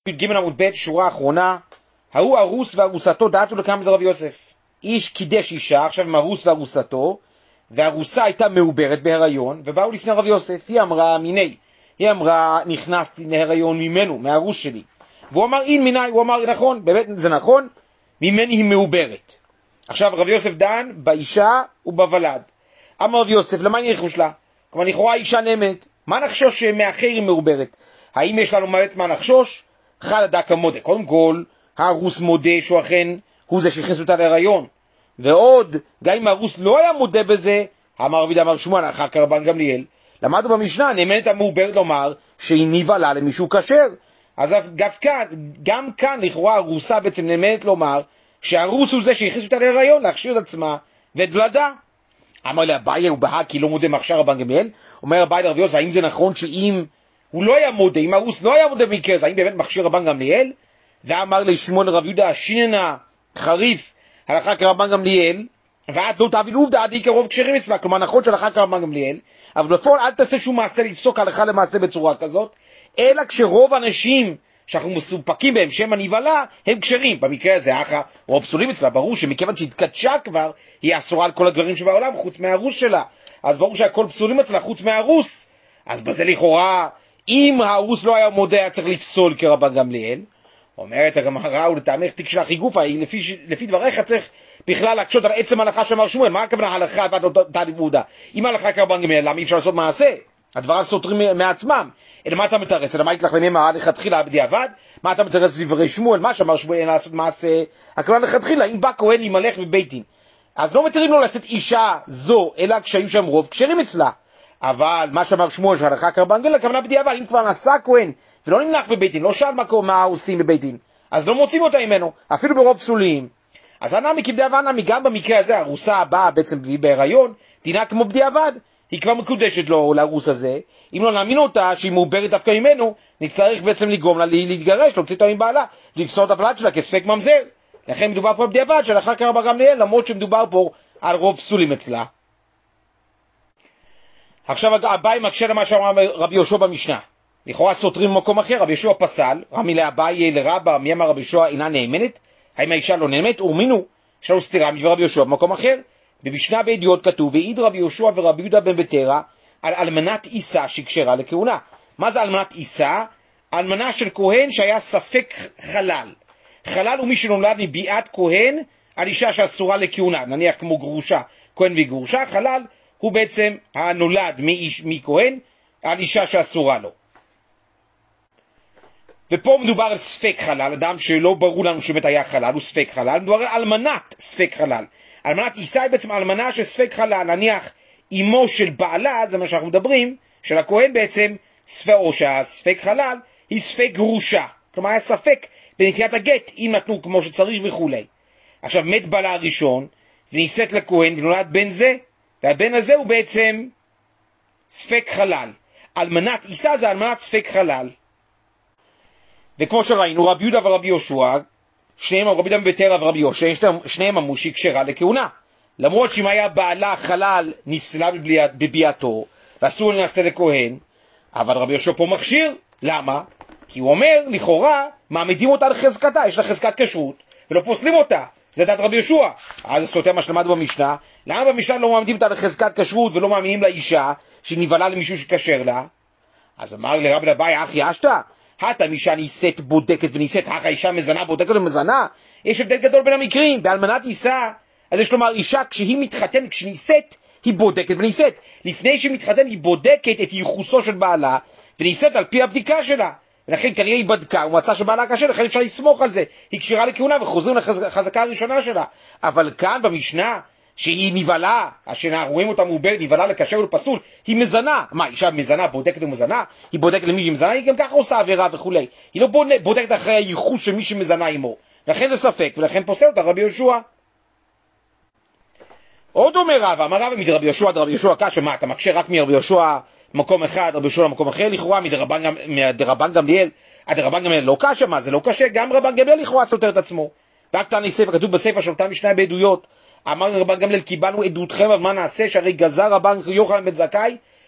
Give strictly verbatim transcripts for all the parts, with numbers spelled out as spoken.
י"ג עמוד ב' שורה האחרונה, ההוא ארוס וארוסתו דעתו לקם זה רב יוסף. איש קידש אישה, עכשיו עם ארוס וארוסתו, והארוסה הייתה מעוברת בהיריון, ובאו לפני רב יוסף, היא אמרה מיני, היא אמרה נכנסתי להיריון ממנו, מהארוס שלי. והוא אמר אין מיני, הוא אמר נכון, באמת זה נכון, ממני היא מעוברת. עכשיו רב יוסף דן באישה ובוולד. אמר רב יוסף, למה אני נחוש לה? כלומר לכאורה אישה נאמנת, מה נחשוש שמאחר היא מעוברת? האם יש לנו באמת מה נחשוש? חל הדק המודה. קודם כל, הארוס מודה שהוא אכן הוא זה שהכניס אותה להיריון. ועוד, גם אם הארוס לא היה מודה בזה, אמר רבי אמר שמואל, אחר כרבן גמליאל, למדנו במשנה, נאמנת המעוברת לומר שהיא נבעלה למישהו כשר. אז גם כאן, גם כאן לכאורה הארוסה בעצם נאמנת לומר שהארוס הוא זה שהכניס אותה להיריון, להכשיר את עצמה ואת ולדה. אמר לה, אביי הוא בהה כי לא מודה מחשר רבן גמליאל. אומר אביי לרב יוסף, האם זה נכון שאם הוא לא היה מודה, אם הארוס לא היה מודה במקרה הזה, האם באמת מכשיר רבן גמליאל? ואמר לשמואל רב יהודה, שיננה חריף הלכה כרבן גמליאל, ואת לא תביא לעובדה עד קרוב כשרים אצלה, כלומר נכון שהלכה כרבן גמליאל, אבל בפועל אל תעשה שום מעשה לפסוק הלכה למעשה בצורה כזאת, אלא כשרוב האנשים שאנחנו מסופקים בהם שם הנבלה, הם כשרים. במקרה הזה, אחא, או פסולים אצלה, ברור שמכיוון שהתקדשה כבר, היא אסורה על כל הגברים שבעולם, חוץ מהארוס שלה. אז ברור שהכל פסולים אצלה, חוץ מהארוס. אז בזה לכאורה, אם הארוס לא היה מודה, היה צריך לפסול כרבן גמליאל. אומרת הגמרא, ולטעמך תיק שלך היא גופה, לפי, לפי דבריך צריך בכלל להקשות על עצם ההלכה שאמר שמואל. מה הכוונה ההלכה ואת לא תעדיף עובדה? אם ההלכה כרבן גמליאל, למה אי אפשר לעשות מעשה? הדבריו סותרים מעצמם. אלא מה אתה מתרץ? אלא מה יתלך למימה לכתחילה בדיעבד? מה אתה מתרץ בדברי שמואל? מה שאמר שמואל אין לעשות מעשה? הכוונה לכתחילה, אם בא כהן ימלך בבית דין, אז לא מתירים לו לשאת אישה זו, אלא כשהיו שם רוב כשרים אצלה. אבל מה שאמר שמואל שהלכה כרבן גמליאל, הכוונה בדיעבד, אם כבר נשא כהן ולא נמלך בבית דין, לא שאל מה, מה עושים בבית דין, אז לא מוצאים אותה ממנו, אפילו ברוב פסולים. אז הנמי כבדיעבד נמי, גם במקרה הזה הארוסה הבאה בעצם בהיריון, דינה כמו בדיעבד, היא כבר מקודשת לו לארוס הזה. אם לא נאמין אותה שהיא מעוברת דווקא ממנו, נצטרך בעצם לגרום לה להתגרש, להוציא אותה מבעלה, לפסול את הפלט שלה כספק ממזר. לכן מדובר פה בדיעבד שהלכה כרבן גמליאל, למרות שמדובר פה על רוב פסולים אצלה. עכשיו אביי מקשה למה שאמר רבי יהושע במשנה. לכאורה סותרים במקום אחר, רבי יהושע פסל, רמי לאביי לרבא, מי אמר רבי יהושע אינה נאמנת? האם האישה לא נאמנת? ומינו, יש לנו סתירה מדבר רבי יהושע במקום אחר. במשנה בידיעות כתוב, והעיד רבי יהושע ורבי יהודה בן בתרא על אלמנת אישה שקשרה לכהונה. מה זה אלמנת אישה? אלמנה של כהן שהיה ספק חלל. חלל הוא מי שנולד מביאת כהן על אישה שאסורה לכהונה, נניח כמו גרושה, כהן וגרושה. חלל הוא בעצם הנולד מאיש, מכהן על אישה שאסורה לו. ופה מדובר על ספק חלל, אדם שלא ברור לנו שבאמת היה חלל, הוא ספק חלל. מדובר על אלמנת ספק חלל. אלמנת אישה היא בעצם אלמנה של ספק חלל, נניח אמו של בעלה, זה מה שאנחנו מדברים, של הכהן בעצם, או שהספק חלל היא ספק גרושה, כלומר היה ספק בנטיית הגט, אם נתנו כמו שצריך וכו'. עכשיו מת בעלה הראשון, ונישאת לכהן ונולד בן זה, והבן הזה הוא בעצם ספק חלל. אלמנת אישה זה אלמנת ספק חלל. וכמו שראינו, רבי יהודה ורבי יהושע, שניהם, רבי יהודה בן בתרא ורבי יהושע, שניהם אמרו שהיא כשרה לכהונה. למרות שאם היה בעלה חלל נפסלה בביאתו, ואסור לנשא לכהן, אבל רבי יהושע פה מכשיר. למה? כי הוא אומר, לכאורה, מעמידים אותה לחזקתה, יש לה חזקת כשרות, ולא פוסלים אותה. זה דעת רבי יהושע. אז זה סותר מה שלמדנו במשנה. למה במשנה לא מעמידים אותה לחזקת כשרות, ולא מעמידים לאישה שהיא נבעלה למישהו שכשר לה? אז אמר לרבי אביי, אחי אשתא, הטה אישה נישאת בודקת ונישאת, אחי אישה מזנה בודקת ומזנה. יש הבדל גדול בין המקרים. באלמנת אישה, אז יש לומר, אישה כשהיא מתחתנת, כשנישאת, היא בודקת ונישאת. לפני שהיא מתחתנת, היא בודקת את ייחוסו של בעלה, ונישאת על פי הבדיקה שלה. ולכן כנראה היא בדקה, הוא מצא שבעלה קשה, לכן אפשר לסמוך על זה. היא כשרה לכהונה וחוזרים לחזקה הראשונה שלה. אבל כאן במשנה, שהיא נבעלה, שאנחנו רואים אותה מעוברת, נבעלה לקשר ולפסול, היא מזנה. מה, אישה מזנה, בודקת ומזנה? היא בודקת למי שהיא מזנה, היא גם ככה עושה עבירה וכו'. היא לא בודקת אחרי הייחוס של מי שמזנה עמו. לכן זה ספק, ולכן פוסל אותה רבי יהושע. עוד אומר רבא, אמר רבא מדרבי יהושע עד רבי יהושע קש, ומה, אתה מקשה רק מרבי יהושע מקום אחד, רבי יהושע למקום אחר? לכאורה מדרבן גמליאל עד רבן גמליאל לא קשה, מה זה לא קשה? גם רבן גמליאל לכאורה סותר את עצמו. והקטני ספר, כתוב בספר של אותה משנה בעדויות, אמר רבן גמליאל, קיבלנו עדותכם, אבל מה נעשה? שהרי גזר רבן יוחנן בן זכאי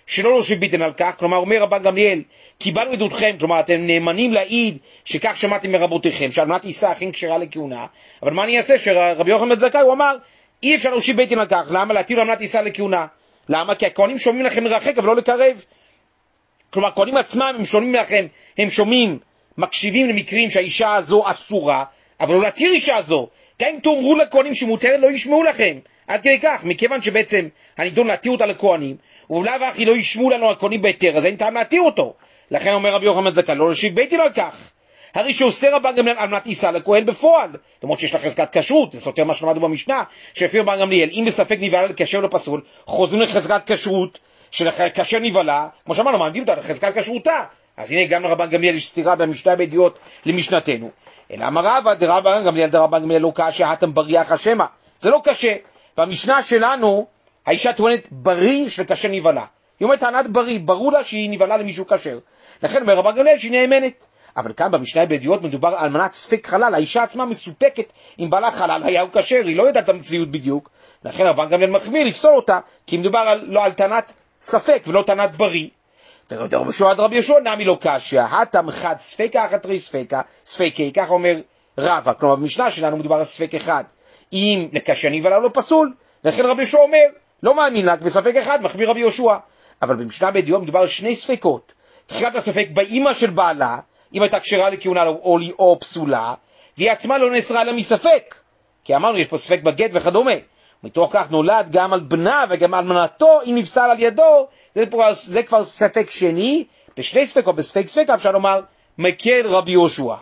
שלא להושיב ביטן על כך, כלומר אומר רבן גמליאל, קיבלנו עדותכם, כלומר אתם נאמנים להעיד שכך שמעתם מרבותיכם, שאלמנת אישה אכן כשרה לכהונה, אבל מה אני אעשה שרבי יוחנן בן זכאי הוא אמר, אי אפשר להושיב ביטן על כך, למה? להתיר אלמנת אישה לכהונה, למה? כי הכהנים שומעים לכם מרחק אבל לא לקרב, כלומר הכהנים עצמם הם שומעים לכם, הם שומעים, מקשיבים למקרים שהאישה הזו אסורה, אבל לא להתיר אישה הזו, גם אם תאמרו לכהנים שמותרת לא ישמעו לכם, עד כדי כך, מכיוון שבעצם הנידון להתיר אותה לכהנים, ואולי ואחי לא ישמעו לנו הכהנים בהיתר, אז אין טעם להתיר אותו. לכן אומר רבי יוחנן בן זכאי, לא להושיב ביטין על כך. הרי שעושה רבן גמליאל אלמנת אישה לכהן בפועל, למרות שיש לה חזקת כשרות, זה סותר מה שלמדנו במשנה, שלפי רבן גמליאל, אם בספק נבהלה לכשר לא פסול, חוזרים לחזקת כשרות, שלכשר נבהלה, כמו שאמרנו, מעמדים אותה לחזקת כשרותה. אז הנה גם לרבן גמליאל יש סתירה במשנה בידיעות למשנתנו. אלא אמר רבא דרבן גמליאל דרבן גמליאל לא קשה התם בריח השמה. זה לא קשה. במשנה שלנו האישה טוענת בריא של כשר נבהלה. היא אומרת טענת בריא, ברור לה שהיא נבהלה למישהו כשר. לכן אומר רבן גמליאל שהיא נאמנת. אבל כאן במשנה בידיעות מדובר על מנת ספק חלל. האישה עצמה מסופקת אם בעלה חלל היה הוא כשר, היא לא יודעת את המציאות בדיוק. לכן רבן גמליאל מחמיר לפסול אותה, כי מדובר על, לא על טענת ספק ולא טענת בריא. ורבי יהושע רבי יהושע נמי לא קשיא, התם חד ספקה אחת תרי ספקה, ספקי, כך אומר רבא. כלומר במשנה שלנו מדובר על ספק אחד. אם לכשר נבהלה לא פסול, לכן רבי יהושע אומר, לא מאמין לה, בספק אחד מחמיר רבי יהושע. אבל במשנה בידיעות מדובר על שני ספקות. תחילת הספק באמא של בעלה, אם הייתה כשרה לכהונה או, או פסולה, והיא עצמה לא נאסרה לה מספק. כי אמרנו יש פה ספק בגט וכדומה. מתוך כך נולד גם על בנה וגם על מנתו, אם נפסל על ידו, זה, פה, זה כבר ספק שני, בשני ספק או בספק ספק, אפשר לומר, מקל רבי יהושע.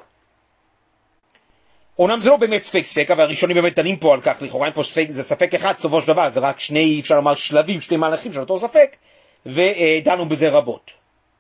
אומנם זה לא באמת ספק ספק, אבל הראשונים באמת דנים פה על כך, לכאורה פה ספק, זה ספק אחד, סופו של דבר, זה רק שני, אפשר לומר, שלבים, שני מהלכים של אותו ספק, ודנו בזה רבות.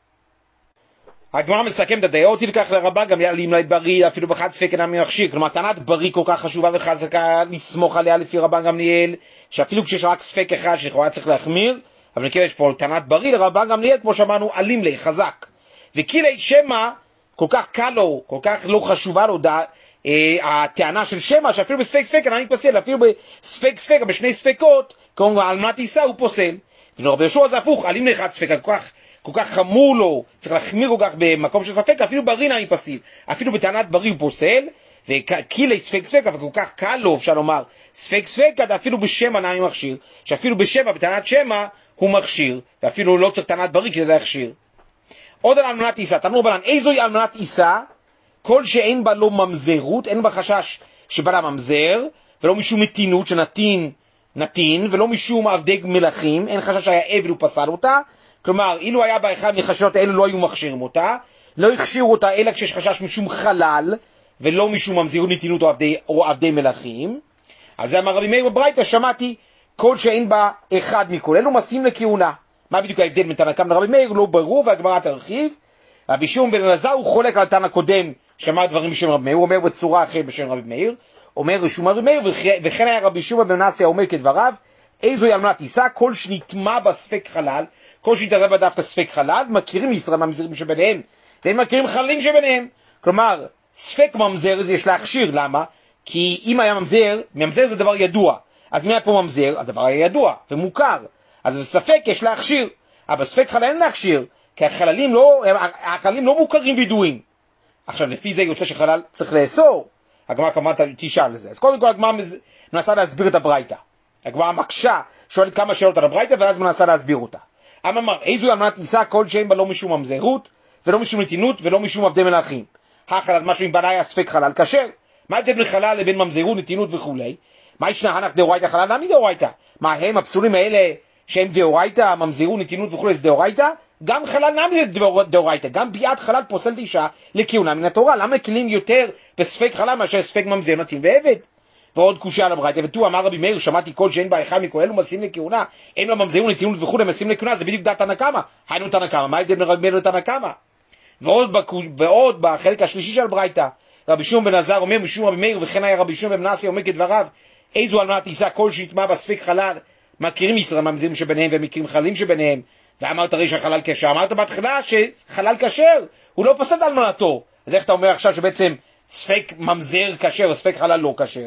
הגמרא מסכם את הדעות, תלקח לרבן גמליאל אם בריא, אפילו בחד ספק אינה מכשיר, כלומר, טענת בריא כל כך חשובה וחזקה לסמוך עליה לפי רבן גמליאל, שאפילו כשיש רק ספק אחד שלכאורה צריך להחמיר, אבל נקרא יש פה טענת בריא לרבן גמליאל, כמו שאמרנו, אלים לי, חזק. וקילי שמא, כל כך קל לו, כל כך לא חשובה לו, דה, אה, הטענה של שמא, שאפילו בספק ספק אינה מתפסל, אפילו בספק ספק, בשני ספקות, כמו אלמנת אישה הוא פוסל. ורבי יהושע זה הפוך, אלים לי חד ספק, כל כך כל כך חמור לו, צריך להחמיר כל כך במקום של ספק, אפילו בריא נעי פסיל, אפילו בטענת בריא הוא פוסל, וקילי ספק ספק, אבל כל כך קל לו, אפשר לומר, ספק ספק, אפילו בשמה נעי מכשיר, שאפילו בשמה, בטענת שמה, הוא מכשיר, ואפילו לא צריך טענת בריא כדי להכשיר. עוד על אלמנת אישה, תנו בלן, איזוהי אלמנת אישה, כל שאין בה לא ממזרות, אין בה חשש שבא לה ממזר, ולא משום מתינות שנתין, נתין, ולא משום עבדי מלכים, אין חשש שהיה עבד ופסל אותה, כלומר, אילו היה באחד מחששות האלו לא היו מכשירים אותה, לא הכשירו אותה אלא כשיש חשש משום חלל, ולא משום ממזרות נתינות או עבדי, או עבדי מלכים. אז זה אמר רבי מאיר בברייתא, שמעתי, כל שאין בה אחד מכל אלו מסים לכהונה. מה בדיוק ההבדל בין תנא קמא לרבי מאיר? לא ברור, והגמרא תרחיב. רבי שמעון בן אלעזר הוא חולק על תנא קודם, שמע דברים בשם רבי מאיר, הוא אומר בצורה אחרת בשם רבי מאיר, אומר רשום רבי מאיר, וכן היה רבי שמעון בן מנסיה אומר כדבריו, איזוהי אלמנת אישה, כל שנטמע בספק חלל, כל שהתערב דווקא ספק חלל, מכירים מישראל מהממזרים שביניהם, והם מכירים חללים שביניהם. כלומר, ספק ממזר יש להכשיר, למה? כי אם היה ממזר, ממזר זה דבר ידוע, אז אם היה פה ממזר, הדבר היה ידוע ומוכר, אז בספק יש להכשיר, אבל ספק חלל אין להכשיר, כי החללים לא, החללים לא מוכרים וידועים. עכשיו, לפי זה יוצא שחלל צריך לאסור, הגמרא כמובן תשאל לזה. אז קודם כל הגמרא מנסה להסביר את הברייתא. הגמרא מקשה, שואלת כמה שאלות על הברייתא, ואז מנסה להסביר אותה. אמר, איזו אלמנת אישה כל שאין בה לא משום ממזרות, ולא משום נתינות, ולא משום עבדי מלכים. החלל, משהו עם בעלה היה ספק חלל כשר. מה ההבדל בין חלל לבין ממזרות, נתינות וכולי? מה ישנה הנח דאורייתא חלל? למה דאורייתא? מה הם הפסולים האלה שהם דאורייתא, ממזרות, נתינות וכולי, זה דאורייתא? גם חלל נמי זה דאורייתא, גם ביאת חלל פוסלת אישה לכהונה מן התורה. למה מקלים יותר בספק חלל מאשר ספק ממזר, נתין ועבד? ועוד קושיה על הברייתא, ותו אמר רבי מאיר, שמעתי כל שאין בה אחד מכל אלו מסים לכהונה, אין לו ממזרות, נתינות וכולי, מסים לכהונה, זה בדיוק דעת תנא קמא. היינו תנא קמא, מה ההבדל בין רבי מאיר לתנא קמא? ועוד, בקוש... ועוד בחלק השלישי של הברייתא, רבי שמעון בן אלעזר אומר משום רבי מאיר, וכן היה רבי שמעון בן מנסיה אומר כדבריו, איזו אלמנת אישה כל שנטמע בספק חלל, מכירים ישראל ממזרים שביניהם ומכירים חללים שביניהם, ואמרת הרי שהחלל כשר, אמרת בהתחלה שחלל כשר, הוא לא פסל אלמנתו, אז איך אתה אומר עכשיו שבעצם ספק ממזר כשר וספק חלל לא כשר?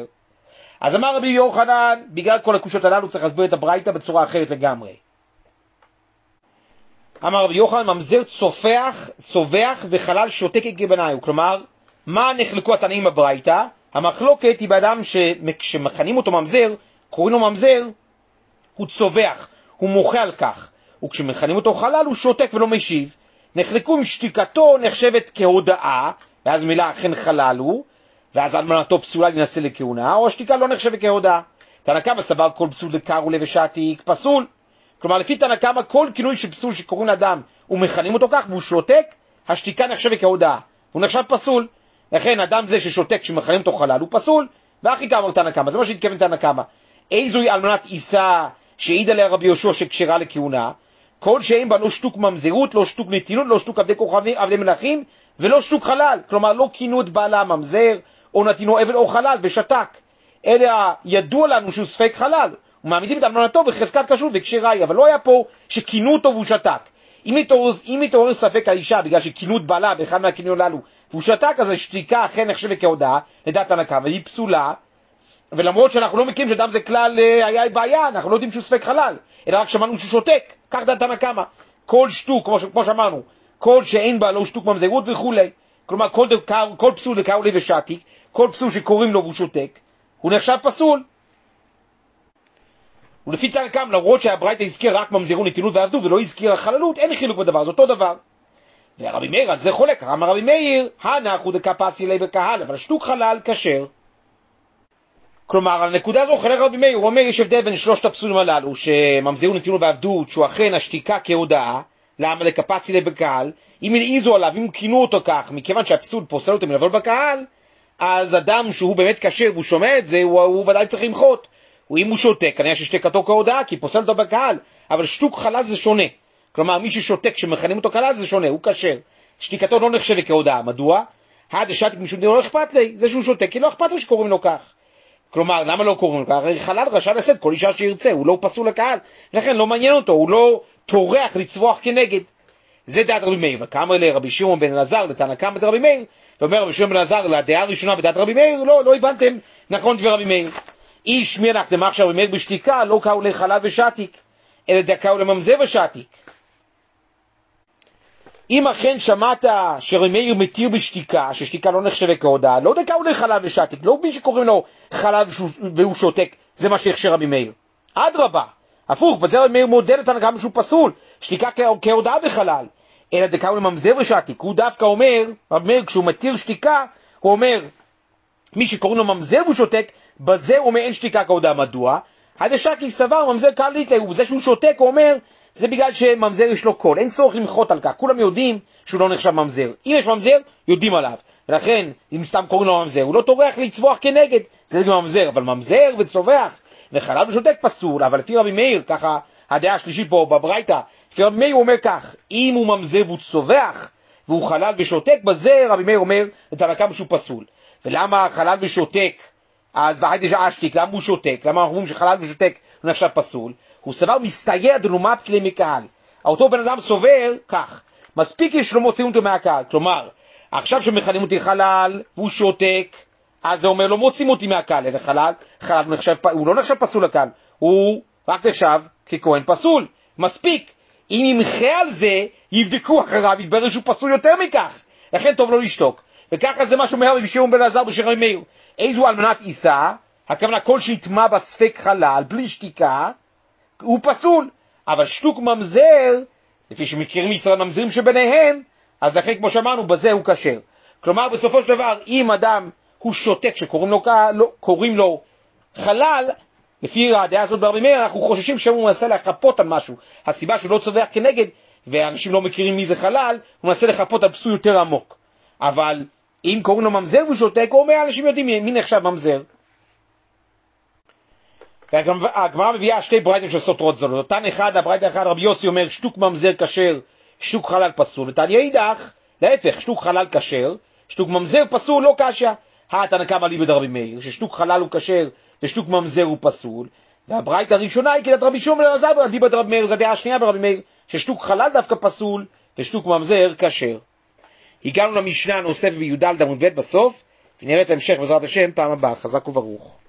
אז אמר רבי יוחנן, בגלל כל הקושות הללו צריך להסביר את הברייתא בצורה אחרת לגמרי. אמר רבי יוחנן, ממזר צופח, צובח וחלל שותק כבניו. כלומר, מה נחלקו התנאים בברייתא? המחלוקת היא באדם שמכנים אותו ממזר, קוראים לו ממזר, הוא צובח, הוא מוחה על כך. וכשמכנים אותו חלל הוא שותק ולא משיב. נחלקו אם שתיקתו נחשבת כהודאה, ואז מילה אכן חלל הוא, ואז אלמנתו פסולה להינשא לכהונה, או השתיקה לא נחשבת כהודאה. תנא קמא סבר כל פסול דקר ולוי ושעתיק פסול. כלומר, לפי תנא קמא כל כינוי של פסול שקוראים לאדם ומכנים אותו כך והוא שותק, השתיקה נחשבת כהודאה, הוא נחשב פסול. לכן אדם זה ששותק שמכנים אותו חלל הוא פסול, ואחי כאמר תנא קמא, זה מה שהתכוון תנא קמא. איזוהי אלמנת עיסה שהעיד עליה רבי יהושע שכשרה לכהונה? כל שאין בה לא שטוק ממזרות, לא שטוק נתינות, לא שטוק עבדי כוכבים, עבדי מלכים, ולא שטוק חלל. כלומר, לא כינו את בעלה ממזר, או נתינו עבד או חלל, ושתק. אלא ידוע לנו שהוא ספק חלל, ומעמידים את אלמנתו בחזקת כשרות וכשרה היא, אבל לא היה פה שכינו אותו והוא שתק. אם מתעורר ספק האישה בגלל שכינו את בעלה באחד מהכינויים הללו, והוא שתק, אז השתיקה אכן נחשבת כהודאה, לדעת תנא קמא, והיא פסולה, ולמרות שאנחנו לא מכירים שאדם זה כלל היה בעיה, אנחנו לא יודעים שהוא ספק חלל, אלא רק שמענו שהוא שותק, כך דעת תנא קמא. כל שטוק, כמו, כמו שאמרנו, כל שאין בה לא שטוק ממזרות וכו'. כלומר, כל, דקר, כל פסול דקר ולוי ושעתיק, כל פסול שקוראים לו והוא שותק, הוא נחשב פסול. ולפי תנא קמא, למרות שהברייתא הזכיר רק ממזרות, נתינות ועבדות, ולא הזכיר חללות, אין חילוק בדבר, זה אותו דבר. ורבי מאיר על זה חולק, אמר רבי מאיר, הנח הוא דקפסי ליה וקהל, אבל שטוק חלל כשר. כלומר, על הנקודה הזו חולק רבי מאיר, הוא אומר, יש הבדל בין שלושת הפסולים הללו, שממזרות, נתינות ועבדות, שהוא אכן השתיקה כהודאה, למה לקפסי ליה וקהל, אם הלעיזו עליו, אם כינו אותו כך, מכיוון שהפסול פוסל אותו מלבוא בקהל, אז אדם שהוא באמת כשר והוא שומע את זה, הוא, הוא ודאי צריך למחות. ואם הוא שותק, כנראה ששתיקתו כהודאה, כי פוסל אותו בקהל, אבל שטוק חלל זה שונה. כלומר, מי ששותק שמכנים אותו חלל זה שונה, הוא כשר. שתיקתו לא נחשבת כהודאה. מדוע? הדשתיק משום דין לא אכפת לי, זה שהוא שותק, כי לא אכפת לו שקוראים לו כך. כלומר, למה לא קוראים לו כך? הרי חלל רשאי לשאת כל אישה שירצה, הוא לא פסול לקהל, לכן לא מעניין אותו, הוא לא טורח לצווח כנגד. זה דעת רבי מאיר. וכאמר לרבי שמעון בן אלעזר לתנא קמא דרבי מאיר, ואומר רבי שמעון בן אלעזר לדעה הראשונה בדעת רבי מאיר, לא, לא הבנתם נכון דבר רבי מאיר. איש מי הלכתם עכשיו רבי מאיר בשתיקה, לא קראו לחלל ושעתיק, אלא דקאו לממזר ושעתיק. אם אכן שמעת שרבי מאיר מתיר בשתיקה, ששתיקה לא נחשבת כהודאה, לא דקאו לחלל ושעתיק, לא מי שקוראים לו חלל והוא שותק, זה מה שהכשר רבי מאיר. אדרבה, הפוך, בזה רבי מאיר מודד את הנקמה שהוא פסול, שתיקה כהודאה בחלל, אלא דקאו לממזר ושעתיק. הוא דווקא אומר, רבי מאיר כשהוא מתיר שתיקה, הוא אומר, מי שקוראים לו ממזר והוא שותק, בזה הוא אומר אין שתיקה כהודאה. מדוע? הדשקי סבר ממזר קל ליטה, ובזה שהוא שותק הוא אומר, זה בגלל שממזר יש לו קול, אין צורך למחות על כך, כולם יודעים שהוא לא נחשב ממזר. אם יש ממזר, יודעים עליו. ולכן, אם סתם קוראים לו ממזר, הוא לא טורח לצווח כנגד, זה גם ממזר, אבל ממזר וצווח, וחלל ושותק פסול, אבל לפי רבי מאיר, ככה הדעה השלישית פה בברייתא, לפי רבי מאיר הוא אומר כך, אם הוא ממזר והוא צווח, והוא חלל ושותק, בזה רבי מאיר אומר, לתנא קמא שהוא פסול. ולמה חלל ושותק, אז בהיידש אשתיק, למה הוא שותק? למה אנחנו אומרים שחלל ושותק הוא נחשב פסול? הוא סבר מסתייע דלומת כלי מקהל. אותו בן אדם סובר כך, מספיק לי שלא מוציאים אותו מהקהל. כלומר, עכשיו שמכנים אותי חלל והוא שותק, אז זה אומר לא מוצאים אותי מהקהל, אלא חלל, חלל נחשב, הוא לא נחשב פסול לקהל, הוא רק נחשב ככהן פסול. מספיק. אם ימחה על זה, יבדקו אחריו, יתברר שהוא פסול יותר מכך. לכן טוב לא לשתוק. וככה זה מה שאומר רבי שמעון בן אלעזר בשם רבי מאיר. איזו אלמנת עיסה, הכוונה כל שיטמע בספק חלל, בלי שתיקה, הוא פסול. אבל שטוק ממזר, לפי שמכירים ישראל ממזרים שביניהם, אז לכן כמו שאמרנו, בזה הוא כשר. כלומר, בסופו של דבר, אם אדם הוא שותק שקוראים לו, לא, קוראים לו חלל, לפי הדעה הזאת ברבי מאיר, אנחנו חוששים שהוא מנסה לחפות על משהו. הסיבה שהוא לא צווח כנגד, ואנשים לא מכירים מי זה חלל, הוא מנסה לחפות על פסול יותר עמוק. אבל אם קוראים לו ממזר והוא שותק, הוא אומר, אנשים יודעים מי נחשב ממזר. והגמרא מביאה שתי ברייתות של סותרות זולות. אותן אחד, הברייתא אחד, רבי יוסי אומר, שטוק ממזר כשר, שטוק חלל פסול. ותן ידך, להפך, שטוק חלל כשר, שטוק ממזר פסול, לא קשה. התנא קמא ליבא דרבי מאיר, ששטוק חלל הוא כשר, ושטוק ממזר הוא פסול. והברייתא הראשונה היא כדת רבי שמעון בן אלעזר ליבא דרבי מאיר, זו הדעה השנייה ברבי מאיר, ששטוק חלל דווקא פסול, ושטוק ממזר כשר. הגענו למשנה הנוספת בי"ד עמוד ב' בסוף, ונראה את ההמשך בעזרת השם פעם הבאה. חזק וברוך.